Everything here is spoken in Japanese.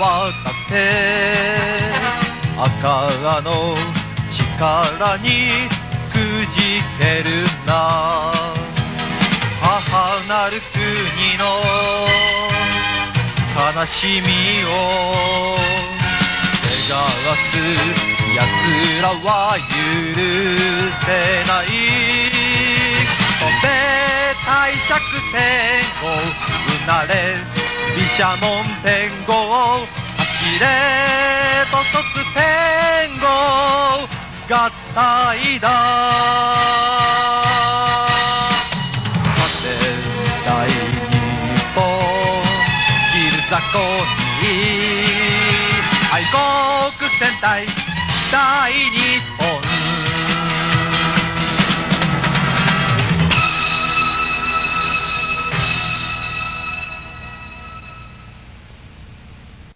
渡って赤の力にくじけるな。母なる国の悲しみを汚す奴らは許せない。飛べ帝釈天をうなれ毘沙門天号走れと卒天号合体だ。さて大日本切る雑魚に愛国戦隊大日本